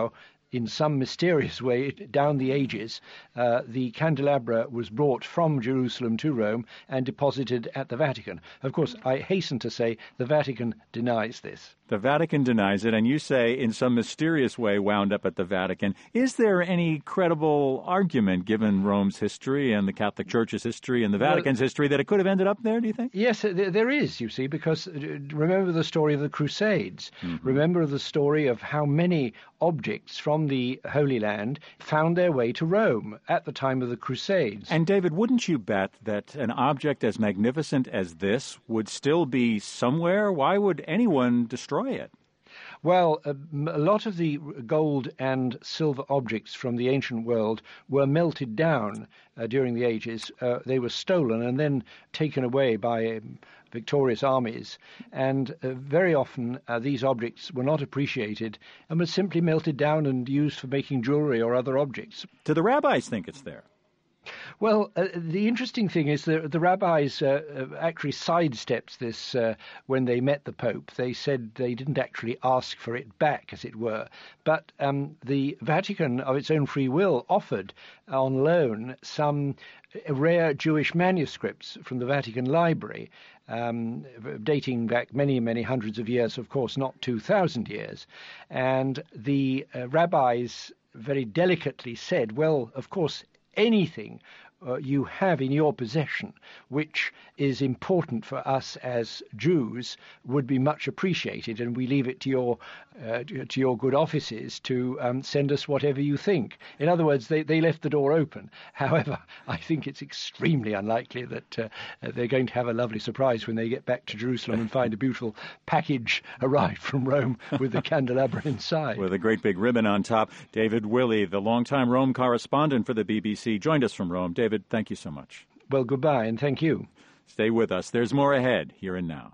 in some mysterious way, down the ages, the candelabra was brought from Jerusalem to Rome and deposited at the Vatican. Of course, I hasten to say the Vatican denies this. The Vatican denies it, and you say in some mysterious way wound up at the Vatican. Is there any credible argument, given Rome's history and the Catholic Church's history and the Vatican's history, that it could have ended up there, do you think? Yes, there is, you see, because remember the story of the Crusades. Mm-hmm. Remember the story of how many objects from the Holy Land found their way to Rome at the time of the Crusades. And, David, wouldn't you bet that an object as magnificent as this would still be somewhere? Why would anyone destroy it? Well, a lot of the gold and silver objects from the ancient world were melted down during the ages. They were stolen and then taken away by victorious armies. And very often these objects were not appreciated and were simply melted down and used for making jewelry or other objects. Do the rabbis think it's there? Well, the interesting thing is the rabbis actually sidestepped this when they met the Pope. They said they didn't actually ask for it back, as it were. But the Vatican, of its own free will, offered on loan some rare Jewish manuscripts from the Vatican Library, dating back many, many hundreds of years, of course, not 2,000 years. And the rabbis very delicately said, well, of course, anything you have in your possession which is important for us as Jews would be much appreciated, and we leave it to your good offices to send us whatever you think. In other words, they left the door open. However, I think it's extremely unlikely that they're going to have a lovely surprise when they get back to Jerusalem and find a beautiful package arrived from Rome with the candelabra inside. With a great big ribbon on top. David Willey, the longtime Rome correspondent for the BBC, joined us from Rome. David, thank you so much. Well, goodbye, and thank you. Stay with us. There's more ahead, here and now.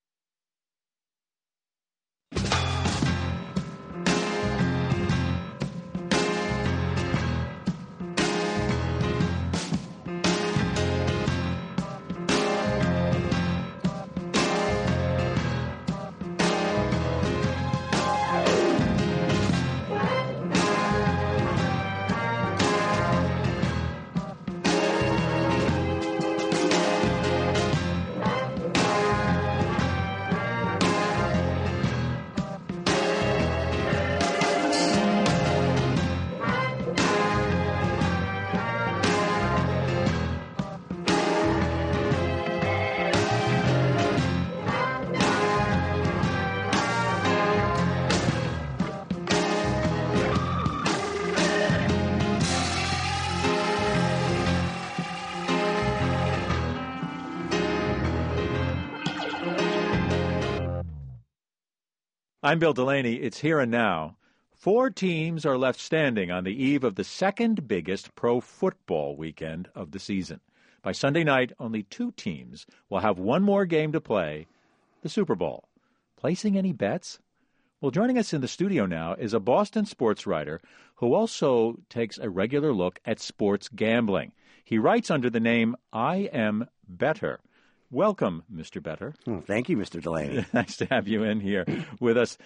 I'm Bill Delaney. It's Here and Now. 4 teams are left standing on the eve of the second biggest pro football weekend of the season. By Sunday night, only 2 teams will have one more game to play, the Super Bowl. Placing any bets? Well, joining us in the studio now is a Boston sports writer who also takes a regular look at sports gambling. He writes under the name I Am Better. Welcome, Mr. Better. Thank you, Mr. Delaney. Nice to have you in here with us.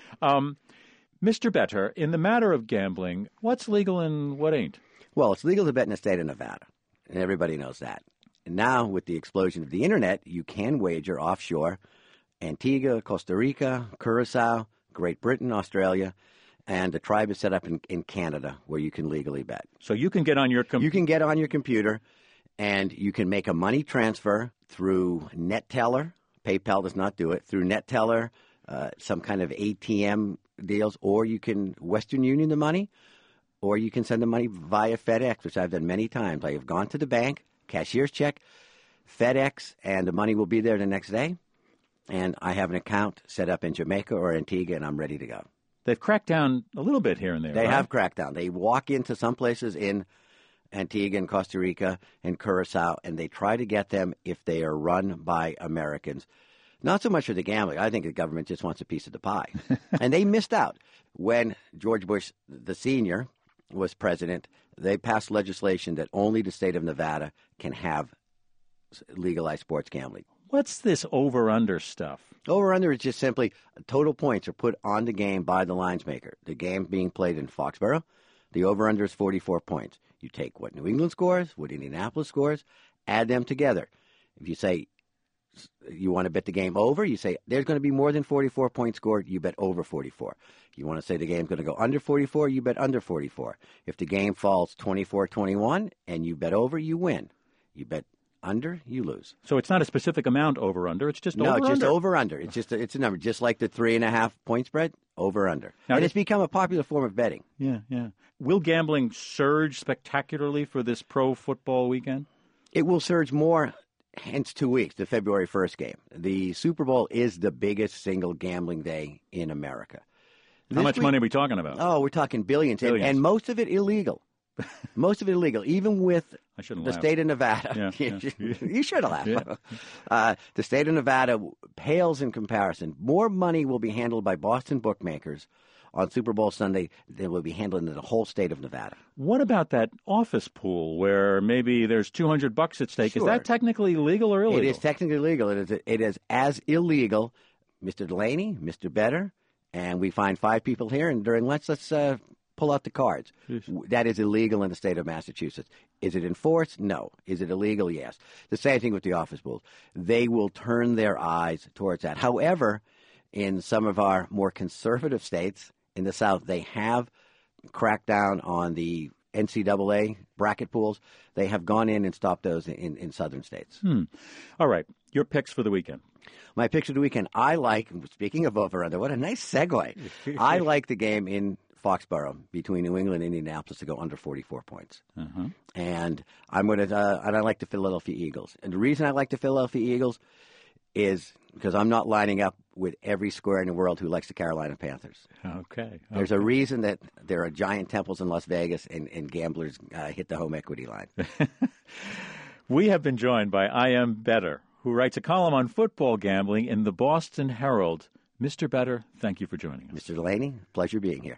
Mr. Better, in the matter of gambling, what's legal and what ain't? Well, it's legal to bet in the state of Nevada, and everybody knows that. And now, with the explosion of the Internet, you can wager offshore Antigua, Costa Rica, Curacao, Great Britain, Australia, and the tribe is set up in Canada where you can legally bet. So you can get on your You can get on your computer, and you can make a money transfer through NetTeller. PayPal does not do it. Through NetTeller, some kind of ATM deals, or you can Western Union the money, or you can send the money via FedEx, which I've done many times. I have gone to the bank, cashier's check, FedEx, and the money will be there the next day. And I have an account set up in Jamaica or Antigua, and I'm ready to go. They've cracked down a little bit here and there, They right? have cracked down. They walk into some places in Antigua and Costa Rica and Curacao, and they try to get them if they are run by Americans. Not so much for the gambling. I think the government just wants a piece of the pie. And they missed out. When George Bush, the senior, was president, they passed legislation that only the state of Nevada can have legalized sports gambling. What's this over-under stuff? Over-under is just simply total points are put on the game by the lines maker. The game being played in Foxborough, the over-under is 44 points. You take what New England scores, what Indianapolis scores, add them together. If you say you want to bet the game over, you say there's going to be more than 44 points scored, you bet over 44. You want to say the game's going to go under 44, you bet under 44. If the game falls 24-21 and you bet over, you win. You bet under, you lose. So it's not a specific amount over-under, it's just over-under? No, just over-under. It's a number, just like the 3.5 point spread, over-under. And it's become a popular form of betting. Yeah. Will gambling surge spectacularly for this pro football weekend? It will surge more, hence 2 weeks, the February 1st game. The Super Bowl is the biggest single gambling day in America. How much money are we talking about? Oh, we're talking billions. And most of it illegal. Most of it illegal, even with the state of Nevada. Yeah. You should laugh. Yeah. The state of Nevada pales in comparison. More money will be handled by Boston bookmakers on Super Bowl Sunday than will be handled in the whole state of Nevada. What about that office pool where maybe there's $200 at stake? Sure. Is that technically legal or illegal? It is technically legal. It is as illegal, Mr. Delaney, Mr. Better, and we find 5 people here, and during lunch, let's pull out the cards. That is illegal in the state of Massachusetts. Is it enforced? No. Is it illegal? Yes. The same thing with the office pools. They will turn their eyes towards that. However, in some of our more conservative states in the South, they have cracked down on the NCAA bracket pools. They have gone in and stopped those in southern states. All right. Your picks for the weekend. My picks for the weekend. I like, speaking of over-under, what a nice segue. I like the game in Foxborough between New England and Indianapolis to go under 44 points. And I'm going to, and I like the Philadelphia Eagles. And the reason I like the Philadelphia Eagles is because I'm not lining up with every square in the world who likes the Carolina Panthers. Okay. There's a reason that there are giant temples in Las Vegas and gamblers hit the home equity line. We have been joined by I Am Better, who writes a column on football gambling in the Boston Herald. Mr. Better, thank you for joining us. Mr. Delaney, pleasure being here.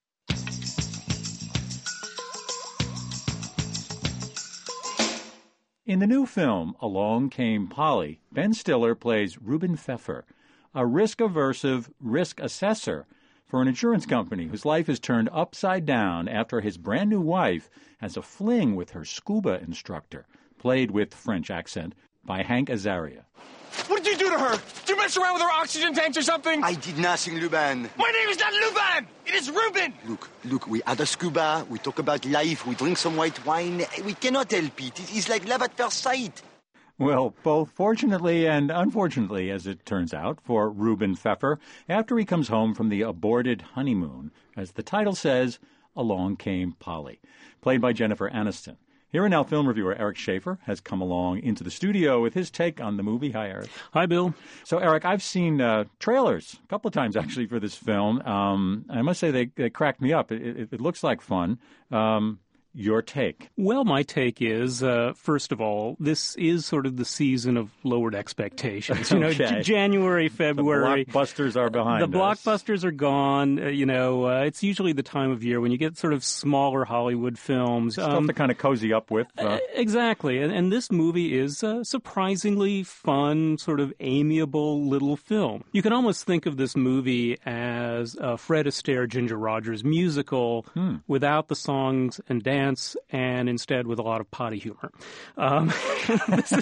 In the new film, Along Came Polly, Ben Stiller plays Ruben Pfeffer, a risk-aversive risk assessor for an insurance company whose life is turned upside down after his brand-new wife has a fling with her scuba instructor, played with French accent by Hank Azaria. What did you do to her? Did you mess around with her oxygen tanks or something? I did nothing, Luban. My name is not Luban! It is Ruben! Look, we had a scuba, we talk about life, we drink some white wine. We cannot help it. It is like love at first sight. Well, both fortunately and unfortunately, as it turns out, for Ruben Pfeffer, after he comes home from the aborted honeymoon, as the title says, Along Came Polly, played by Jennifer Aniston. Here and now, film reviewer Eric Schaefer has come along into the studio with his take on the movie. Hi, Eric. Hi, Bill. So, Eric, I've seen trailers a couple of times, actually, for this film. I must say they cracked me up. It looks like fun. Your take? Well, my take is, first of all, this is sort of the season of lowered expectations. Okay. January, February. The blockbusters are behind us. The blockbusters are gone. It's usually the time of year when you get sort of smaller Hollywood films. Stuff to kind of cozy up with. Exactly. And this movie is a surprisingly fun, sort of amiable little film. You can almost think of this movie as a Fred Astaire, Ginger Rogers musical without the songs and dance, and instead with a lot of potty humor. This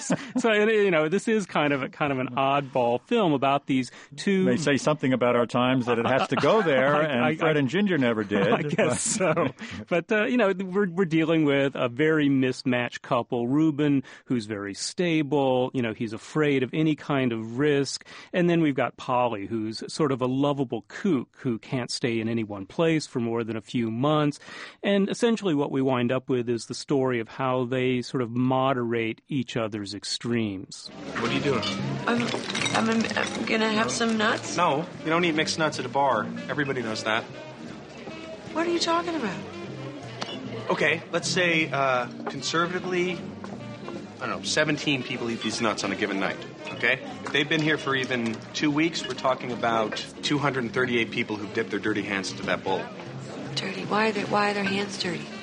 is kind of an oddball film about these two. They say something about our times that it has to go there, and Fred and Ginger never did. I guess so. But we're dealing with a very mismatched couple. Ruben, who's very stable. He's afraid of any kind of risk, and then we've got Polly, who's sort of a lovable kook who can't stay in any one place for more than a few months. And essentially, what we wind up with is the story of how they sort of moderate each other's extremes. What are you doing? I'm gonna have some nuts. No, you don't eat mixed nuts at a bar. Everybody knows that. What are you talking about? Okay, let's say conservatively, 17 people eat these nuts on a given night. Okay? If they've been here for even 2 weeks, we're talking about 238 people who've dipped their dirty hands into that bowl. Dirty? Why are their hands dirty?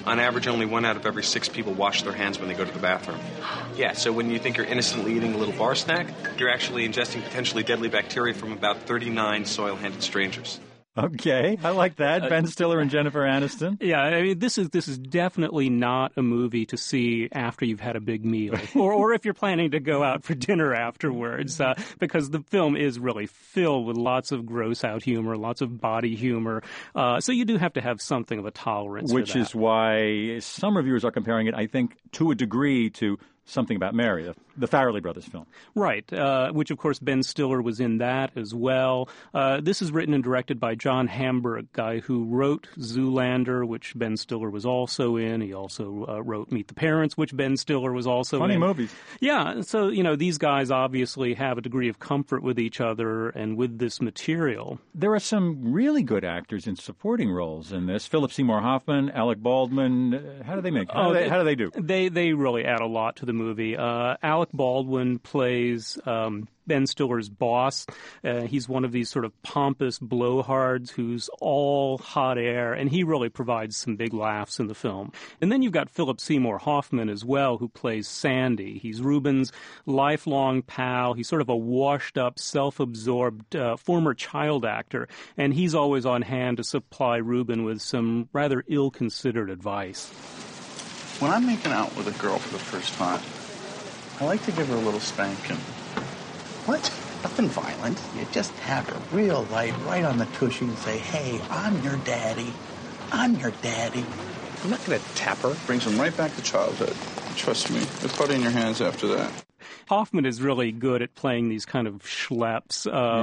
On average, only 1 out of every 6 people wash their hands when they go to the bathroom. Yeah, so when you think you're innocently eating a little bar snack, you're actually ingesting potentially deadly bacteria from about 39 soil-handed strangers. Okay, I like that. Ben Stiller and Jennifer Aniston. Yeah, I mean, this is definitely not a movie to see after you've had a big meal, or if you're planning to go out for dinner afterwards, because the film is really filled with lots of gross-out humor, lots of body humor. So you do have to have something of a tolerance for that. Which is why some reviewers are comparing it, I think, to a degree to Something About Mary, the Farrelly Brothers film. Right, which, of course, Ben Stiller was in that as well. This is written and directed by John Hamburg, guy who wrote Zoolander, which Ben Stiller was also in. He also wrote Meet the Parents, which Ben Stiller was also in. Funny movies. Yeah, so, these guys obviously have a degree of comfort with each other and with this material. There are some really good actors in supporting roles in this. Philip Seymour Hoffman, Alec Baldwin. How do they make? How do they do? They really add a lot to the movie. Alec Baldwin plays Ben Stiller's boss. He's one of these sort of pompous blowhards who's all hot air, and he really provides some big laughs in the film. And then you've got Philip Seymour Hoffman as well, who plays Sandy. He's Reuben's lifelong pal. He's sort of a washed-up, self-absorbed former child actor, and he's always on hand to supply Reuben with some rather ill-considered advice. When I'm making out with a girl for the first time, I like to give her a little spanking. What? Nothing violent. You just have her real light right on the tushy and say, hey, I'm your daddy. I'm your daddy. I'm not going to tap her. Brings them right back to childhood. Trust me. They're putty in your hands after that. Hoffman is really good at playing these kind of schleps,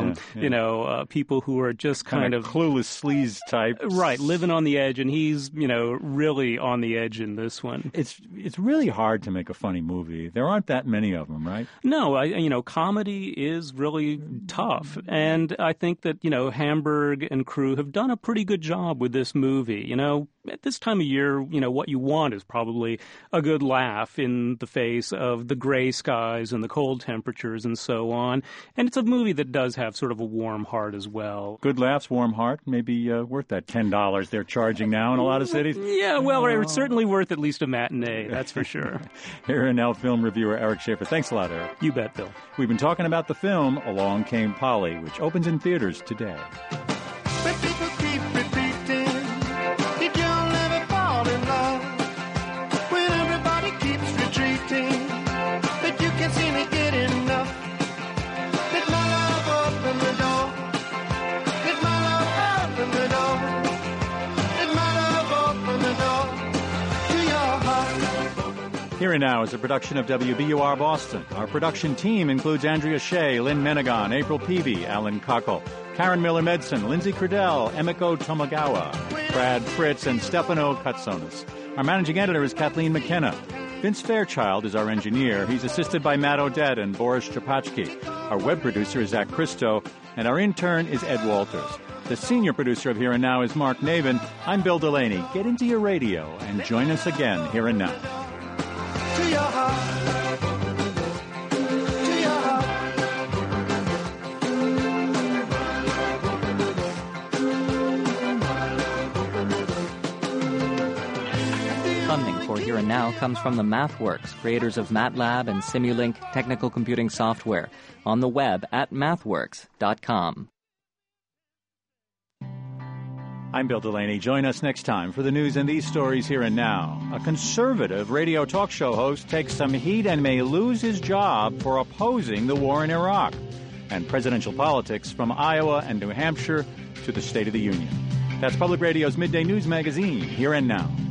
people who are just kind of clueless sleaze type. Right, living on the edge, and he's, really on the edge in this one. It's really hard to make a funny movie. There aren't that many of them, right? No, comedy is really tough, and I think that, Hamburg and crew have done a pretty good job with this movie. At this time of year, what you want is probably a good laugh in the face of the gray skies and the cold temperatures and so on. And it's a movie that does have sort of a warm heart as well. Good laughs, warm heart, maybe worth that $10 they're charging now in a lot of cities. Yeah, well, it's certainly worth at least a matinee, that's for sure. Here and now, film reviewer Eric Schaefer. Thanks a lot, Eric. You bet, Bill. We've been talking about the film Along Came Polly, which opens in theaters today. But people keep repeating that you'll never fall in love when everybody keeps retreating, but you can't seem to get enough. Let my love open the door. Let my love open the door. Let my love open the door to your heart. Here and Now is a production of WBUR Boston. Our production team includes Andrea Shea, Lynn Menegon, April Peavy, Alan Cockle, Karen Miller-Medson, Lindsay Cradell, Emiko Tomogawa, Brad Fritz, and Stefano Katsonis. Our managing editor is Kathleen McKenna. Vince Fairchild is our engineer. He's assisted by Matt Odette and Boris Chapachky. Our web producer is Zach Christo, and our intern is Ed Walters. The senior producer of Here and Now is Mark Navin. I'm Bill Delaney. Get into your radio and join us again Here and Now. To your heart. Funding for Here and Now comes from the MathWorks, creators of MATLAB and Simulink technical computing software, on the web at mathworks.com. I'm Bill Delaney. Join us next time for the news and these stories Here and Now. A conservative radio talk show host takes some heat and may lose his job for opposing the war in Iraq. And presidential politics from Iowa and New Hampshire to the State of the Union. That's Public Radio's Midday News Magazine, Here and Now.